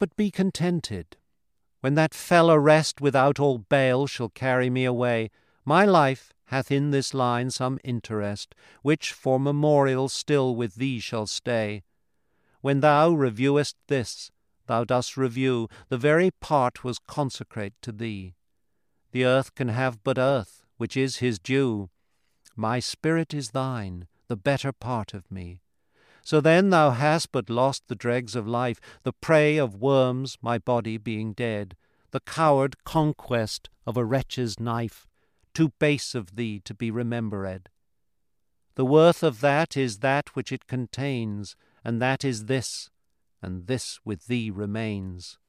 but be contented. When that fell arrest without all bail shall carry me away, my life hath in this line some interest, which for memorial still with thee shall stay. When thou reviewest this, thou dost review the very part was consecrate to thee. The earth can have but earth, which is his due. My spirit is thine, the better part of me. So then thou hast but lost the dregs of life, the prey of worms, my body being dead, the coward conquest of a wretch's knife, too base of thee to be remembered. The worth of that is that which it contains, and that is this, and this with thee remains.